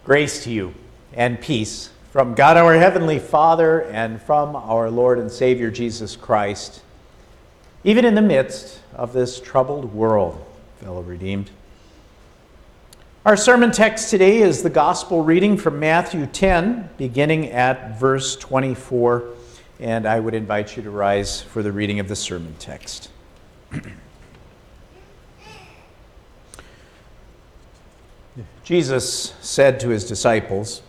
Grace to you and peace from God our Heavenly Father and from our Lord and Savior Jesus Christ, even in the midst of this troubled world, fellow redeemed. Our sermon text today is the gospel reading from Matthew 10, beginning at verse 24, and I would invite you to rise for the reading of the sermon text. Jesus said to his disciples,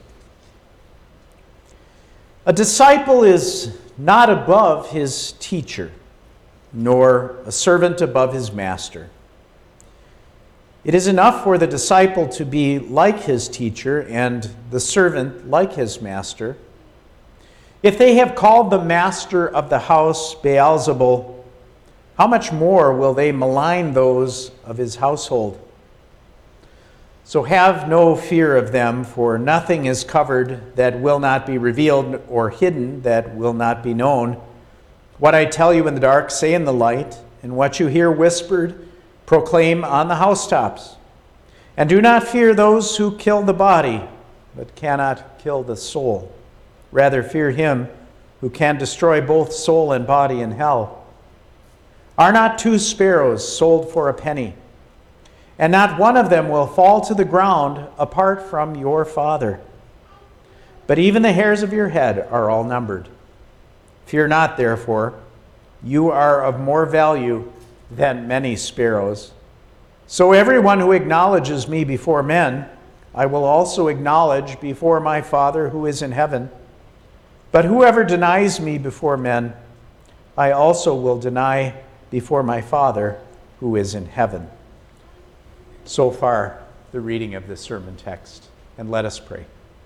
"A disciple is not above his teacher, nor a servant above his master. It is enough for the disciple to be like his teacher and the servant like his master. If they have called the master of the house Beelzebul, how much more will they malign those of his household? So have no fear of them, for nothing is covered that will not be revealed, or hidden that will not be known. What I tell you in the dark, say in the light, and what you hear whispered, proclaim on the housetops. And do not fear those who kill the body, but cannot kill the soul. Rather fear him who can destroy both soul and body in hell. Are not 2 sparrows sold for a penny? And not one of them will fall to the ground apart from your Father. But even the hairs of your head are all numbered. Fear not, therefore, you are of more value than many sparrows. So everyone who acknowledges me before men, I will also acknowledge before my Father who is in heaven. But whoever denies me before men, I also will deny before my Father who is in heaven." So far, the reading of the sermon text. And let us pray.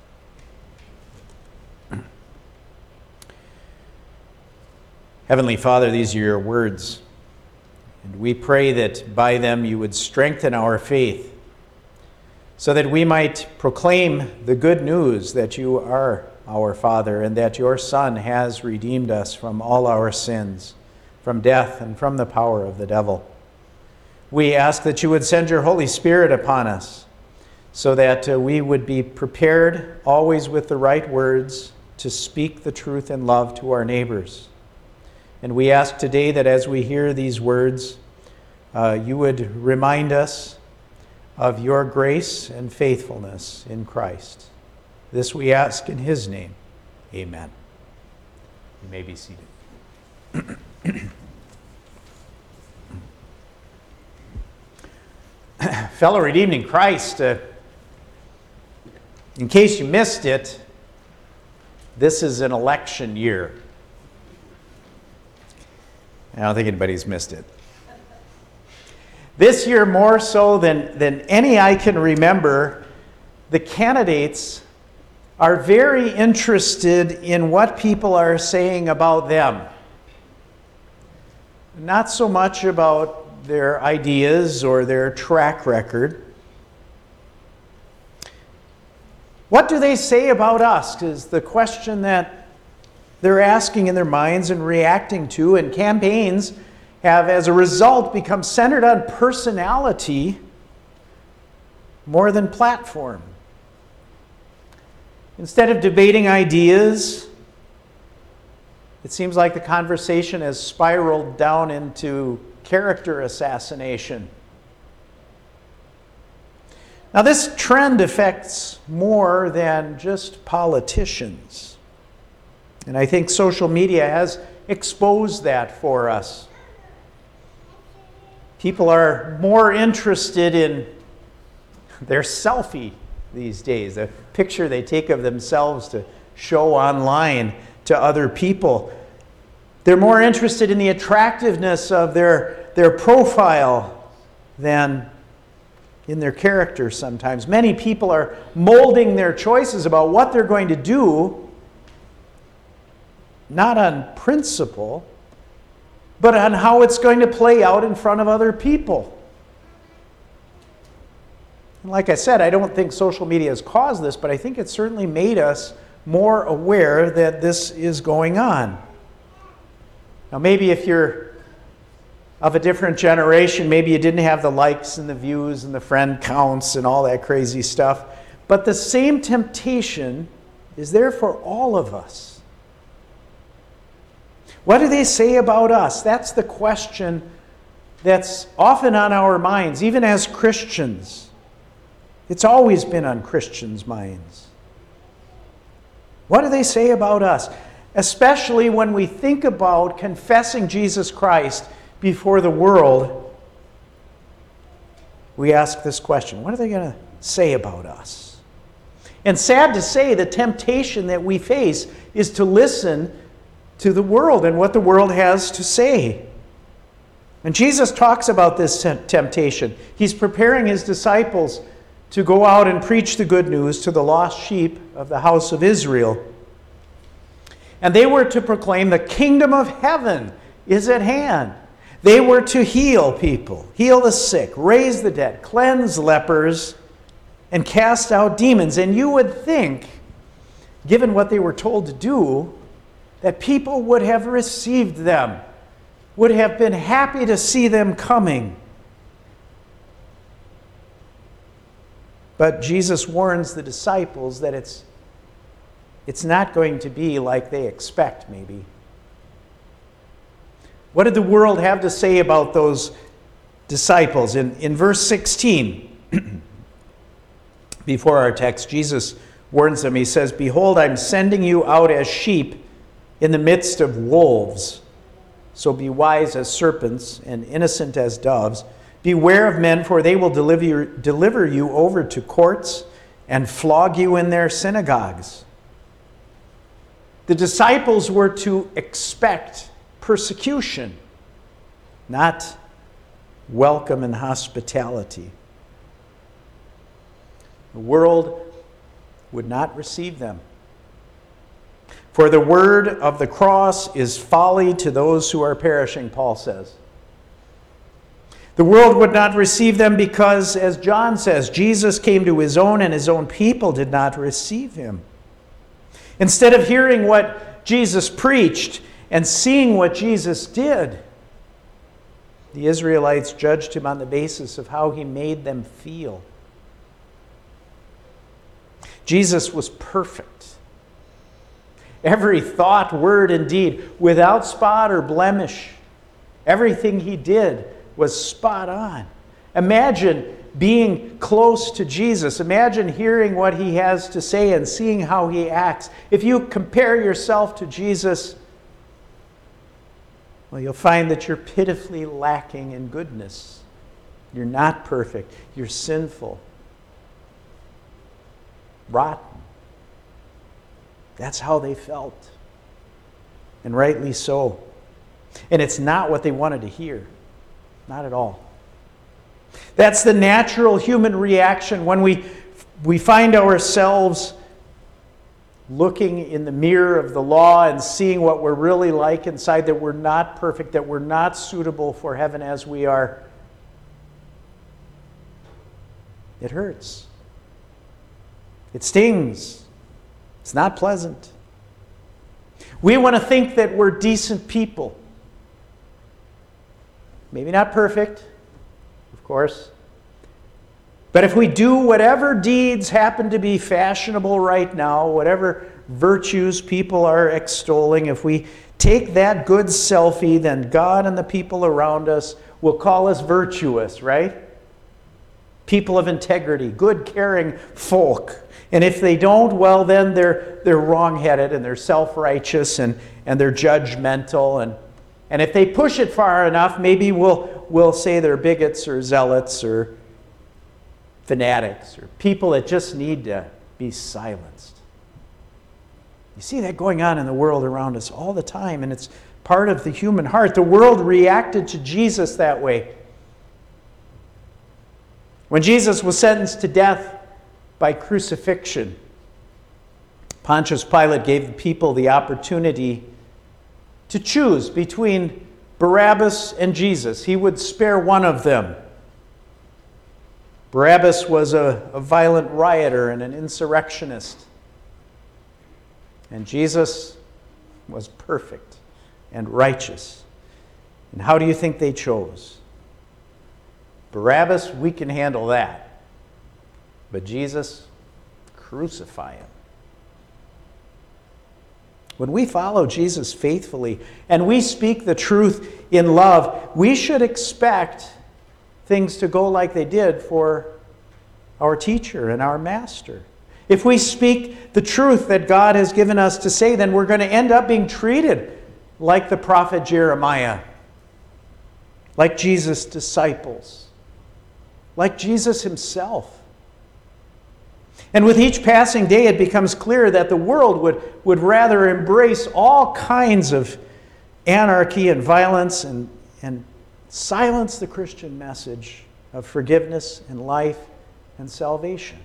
Heavenly Father, these are your words, and we pray that by them you would strengthen our faith, so that we might proclaim the good news that you are our Father, and that your Son has redeemed us from all our sins, from death and from the power of the devil. We ask that you would send your Holy Spirit upon us, so that we would be prepared always with the right words to speak the truth in love to our neighbors. And we ask today that as we hear these words, you would remind us of your grace and faithfulness in Christ. This we ask in his name. Amen. You may be seated. Fellow redeemed in Christ, in case you missed it, this is an election year. I don't think anybody's missed it. This year, more so than any I can remember, the candidates are very interested in what people are saying about them. Not so much about their ideas or their track record. What do they say about us is the question that they're asking in their minds and reacting to, and campaigns have, as a result, become centered on personality more than platform. Instead of debating ideas, it seems like the conversation has spiraled down into character assassination. Now, this trend affects more than just politicians. And I think social media has exposed that for us. People are more interested in their selfie these days, the picture they take of themselves to show online to other people. They're more interested in the attractiveness of their profile than in their character sometimes. Many people are molding their choices about what they're going to do, not on principle, but on how it's going to play out in front of other people. And like I said, I don't think social media has caused this, but I think it certainly made us more aware that this is going on. Now, maybe if you're of a different generation, maybe you didn't have the likes and the views and the friend counts and all that crazy stuff. But the same temptation is there for all of us. What do they say about us? That's the question that's often on our minds, even as Christians. It's always been on Christians' minds. What do they say about us? Especially when we think about confessing Jesus Christ before the world, we ask this question: what are they going to say about us? And sad to say, the temptation that we face is to listen to the world and what the world has to say. And Jesus talks about this temptation. He's preparing his disciples to go out and preach the good news to the lost sheep of the house of Israel. And they were to proclaim the kingdom of heaven is at hand. They were to heal people, heal the sick, raise the dead, cleanse lepers, and cast out demons. And you would think, given what they were told to do, that people would have received them, would have been happy to see them coming. But Jesus warns the disciples that it's not going to be like they expect, maybe. What did the world have to say about those disciples? In verse 16, before our text, Jesus warns them. He says, "Behold, I'm sending you out as sheep in the midst of wolves. So be wise as serpents and innocent as doves. Beware of men, for they will deliver you over to courts and flog you in their synagogues." The disciples were to expect persecution, not welcome and hospitality. The world would not receive them. For the word of the cross is folly to those who are perishing, Paul says. The world would not receive them because, as John says, Jesus came to his own and his own people did not receive him. Instead of hearing what Jesus preached and seeing what Jesus did, the Israelites judged him on the basis of how he made them feel. Jesus was perfect. Every thought, word, and deed, without spot or blemish. Everything he did was spot on. Imagine being close to Jesus. Imagine hearing what he has to say and seeing how he acts. If you compare yourself to Jesus, well, you'll find that you're pitifully lacking in goodness. You're not perfect. You're sinful. Rotten. That's how they felt. And rightly so. And it's not what they wanted to hear. Not at all. That's the natural human reaction when we find ourselves looking in the mirror of the law and seeing what we're really like inside, that we're not perfect, that we're not suitable for heaven as we are. It hurts. It stings. It's not pleasant. We want to think that we're decent people. Maybe not perfect, of course. But if we do whatever deeds happen to be fashionable right now, whatever virtues people are extolling, if we take that good selfie, then God and the people around us will call us virtuous, right? People of integrity, good, caring folk. And if they don't, well, then they're wrong-headed and they're self-righteous and they're judgmental. And if they push it far enough, maybe we'll say they're bigots or zealots or fanatics or people that just need to be silenced. You see that going on in the world around us all the time, and it's part of the human heart. The world reacted to Jesus that way. When Jesus was sentenced to death by crucifixion, Pontius Pilate gave the people the opportunity to choose between Barabbas and Jesus. He would spare one of them. Barabbas was a violent rioter and an insurrectionist. And Jesus was perfect and righteous. And how do you think they chose? Barabbas, we can handle that. But Jesus, crucify him. When we follow Jesus faithfully and we speak the truth in love, we should expect things to go like they did for our teacher and our master. If we speak the truth that God has given us to say, then we're going to end up being treated like the prophet Jeremiah, like Jesus' disciples, like Jesus himself. And with each passing day, it becomes clear that the world would rather embrace all kinds of anarchy and violence and silence the Christian message of forgiveness and life and salvation.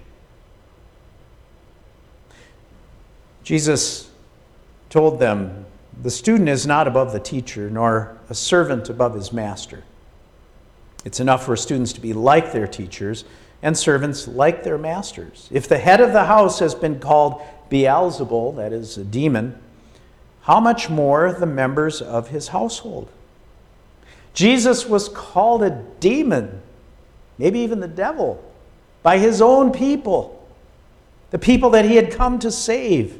Jesus told them, "The student is not above the teacher, nor a servant above his master. It's enough for students to be like their teachers and servants like their masters. If the head of the house has been called Beelzebul, that is a demon, how much more the members of his household?" Jesus was called a demon, maybe even the devil, by his own people, the people that he had come to save.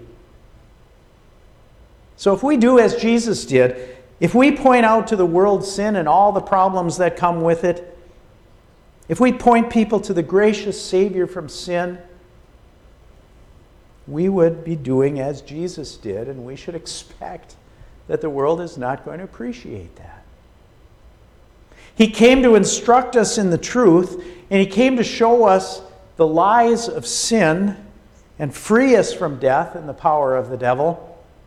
So if we do as Jesus did, if we point out to the world sin and all the problems that come with it, if we point people to the gracious Savior from sin, we would be doing as Jesus did, and we should expect that the world is not going to appreciate that. He came to instruct us in the truth, and he came to show us the lies of sin and free us from death and the power of the devil.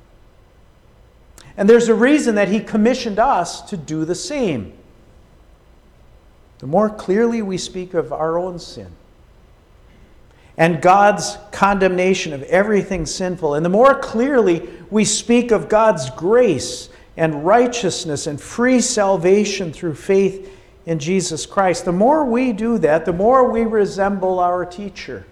And there's a reason that he commissioned us to do the same. The more clearly we speak of our own sin and God's condemnation of everything sinful, and the more clearly we speak of God's grace and righteousness and free salvation through faith in Jesus Christ, the more we do that, the more we resemble our teacher.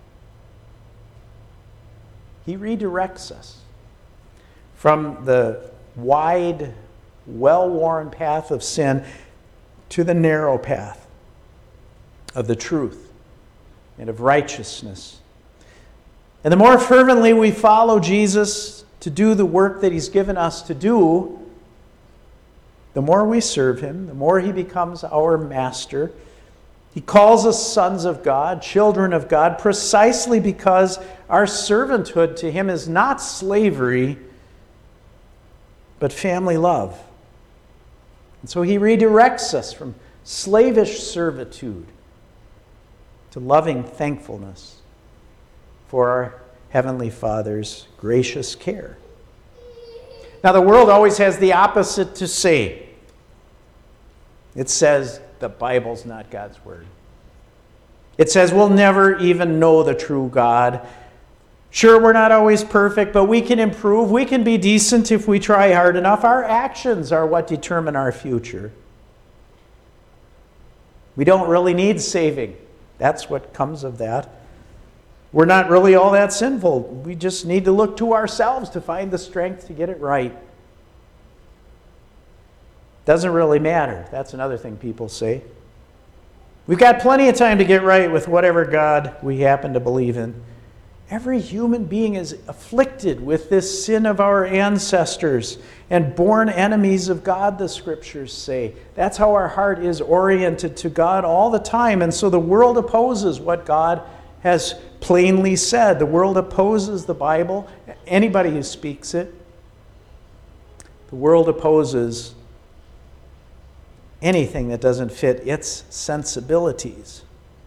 He redirects us from the wide, well-worn path of sin to the narrow path of the truth and of righteousness. And the more fervently we follow Jesus to do the work that he's given us to do, the more we serve him, the more he becomes our master. He calls us sons of God, children of God, precisely because our servanthood to him is not slavery, but family love. And so he redirects us from slavish servitude to loving thankfulness for our Heavenly Father's gracious care. Now, the world always has the opposite to say. It says the Bible's not God's word. It says we'll never even know the true God. Sure, we're not always perfect, but we can improve. We can be decent if we try hard enough. Our actions are what determine our future. We don't really need saving. That's what comes of that. We're not really all that sinful. We just need to look to ourselves to find the strength to get it right. Doesn't really matter. That's another thing people say. We've got plenty of time to get right with whatever God we happen to believe in. Every human being is afflicted with this sin of our ancestors and born enemies of God, the scriptures say. That's how our heart is oriented to God all the time. And so the world opposes what God has plainly said. The world opposes the Bible, anybody who speaks it. The world opposes anything that doesn't fit its sensibilities.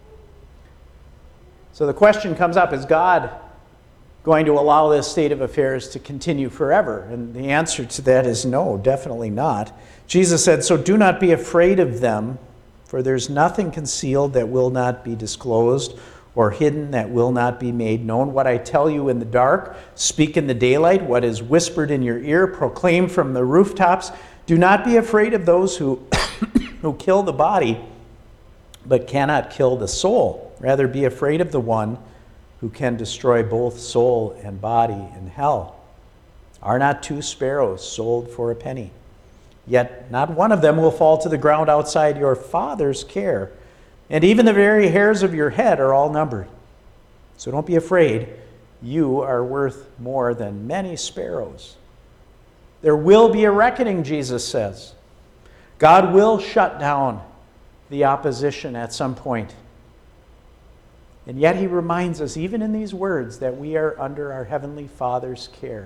So the question comes up, is God going to allow this state of affairs to continue forever? And the answer to that is no, definitely not. Jesus said, "So do not be afraid of them, for there's nothing concealed that will not be disclosed, or hidden that will not be made known. What I tell you in the dark, speak in the daylight. What is whispered in your ear, proclaim from the rooftops. Do not be afraid of those who kill the body, but cannot kill the soul. Rather, be afraid of the one who can destroy both soul and body in hell. Are not 2 sparrows sold for a penny? Yet not one of them will fall to the ground outside your Father's care. And even the very hairs of your head are all numbered. So don't be afraid. You are worth more than many sparrows. There will be a reckoning, Jesus says. God will shut down the opposition at some point. And yet he reminds us, even in these words, that we are under our Heavenly Father's care.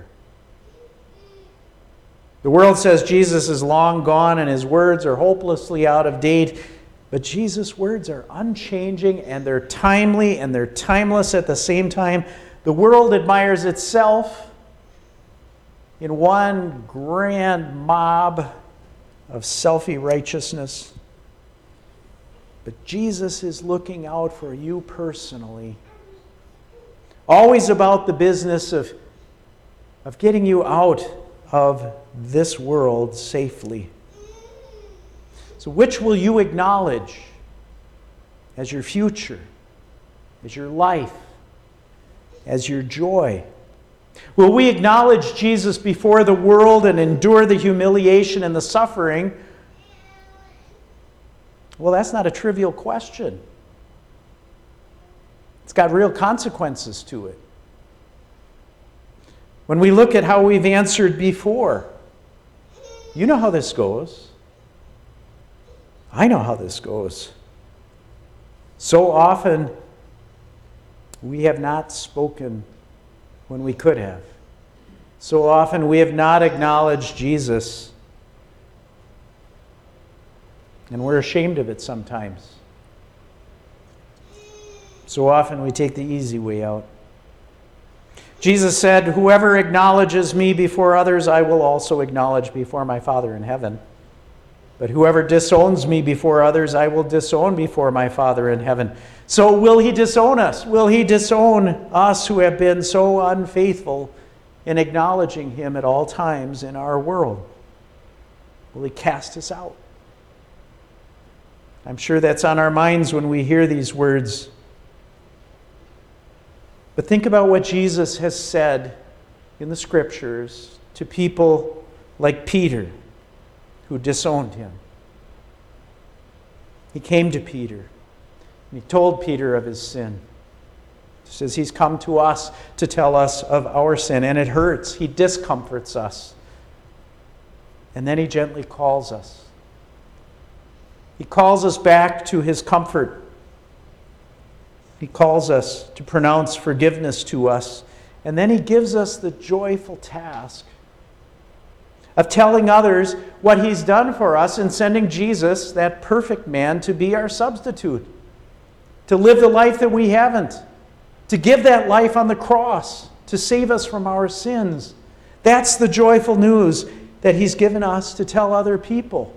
The world says Jesus is long gone and his words are hopelessly out of date. But Jesus' words are unchanging and they're timely and they're timeless at the same time. The world admires itself in one grand mob of selfie righteousness. But Jesus is looking out for you personally. Always about the business of getting you out of this world safely. So which will you acknowledge as your future, as your life, as your joy? Will we acknowledge Jesus before the world and endure the humiliation and the suffering? Well, that's not a trivial question. It's got real consequences to it. When we look at how we've answered before, you know how this goes. I know how this goes. So often, we have not spoken when we could have. So often, we have not acknowledged Jesus. And we're ashamed of it sometimes. So often, we take the easy way out. Jesus said, "Whoever acknowledges me before others, I will also acknowledge before my Father in heaven. But whoever disowns me before others, I will disown before my Father in heaven." So will he disown us? Will he disown us who have been so unfaithful in acknowledging him at all times in our world? Will he cast us out? I'm sure that's on our minds when we hear these words. But think about what Jesus has said in the Scriptures to people like Peter, who disowned him. He came to Peter, and he told Peter of his sin. He says he's come to us to tell us of our sin, and it hurts. He discomforts us. And then he gently calls us. He calls us back to his comfort. He calls us to pronounce forgiveness to us. And then he gives us the joyful task of telling others what he's done for us in sending Jesus, that perfect man, to be our substitute, to live the life that we haven't, to give that life on the cross, to save us from our sins. That's the joyful news that he's given us to tell other people.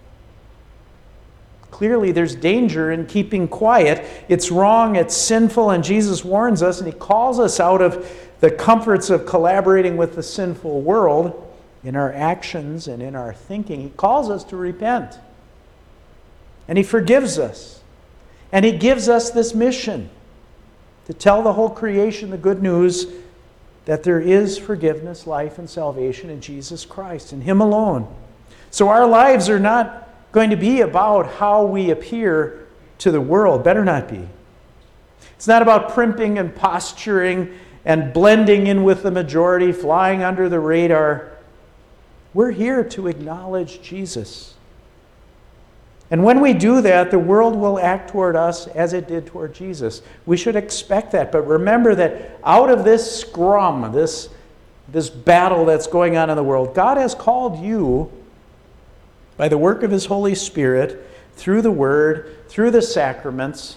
Clearly, there's danger in keeping quiet. It's wrong, it's sinful, and Jesus warns us, and he calls us out of the comforts of collaborating with the sinful world in our actions and in our thinking. He calls us to repent. And he forgives us. And he gives us this mission to tell the whole creation the good news that there is forgiveness, life, and salvation in Jesus Christ, in him alone. So our lives are not going to be about how we appear to the world. Better not be. It's not about primping and posturing and blending in with the majority, flying under the radar. We're here to acknowledge Jesus. And when we do that, the world will act toward us as it did toward Jesus. We should expect that. But remember that out of this scrum, this battle that's going on in the world, God has called you by the work of his Holy Spirit, through the Word, through the sacraments.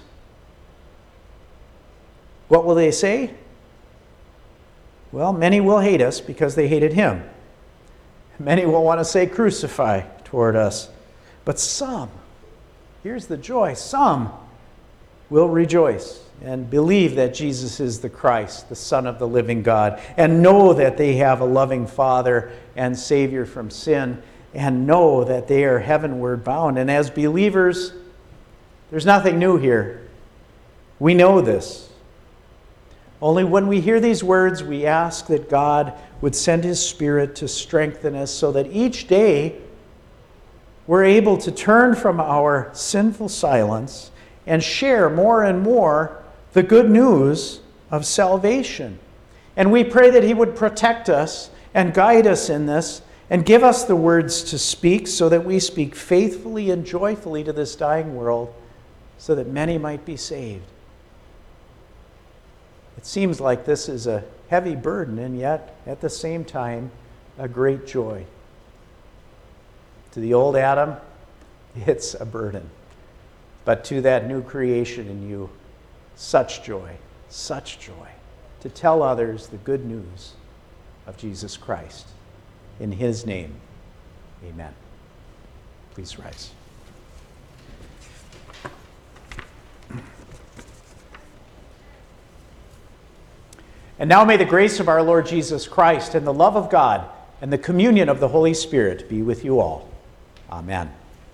What will they say? Well, many will hate us because they hated him. Many will want to say crucify toward us. But some, here's the joy, some will rejoice and believe that Jesus is the Christ, the Son of the living God, and know that they have a loving Father and Savior from sin, and know that they are heavenward bound. And as believers, there's nothing new here. We know this. Only when we hear these words, we ask that God would send his Spirit to strengthen us so that each day we're able to turn from our sinful silence and share more and more the good news of salvation. And we pray that he would protect us and guide us in this and give us the words to speak so that we speak faithfully and joyfully to this dying world so that many might be saved. It seems like this is a heavy burden and yet at the same time a great joy. To the old Adam, it's a burden. But to that new creation in you, such joy to tell others the good news of Jesus Christ. In his name, amen. Please rise. And now may the grace of our Lord Jesus Christ and the love of God and the communion of the Holy Spirit be with you all. Amen.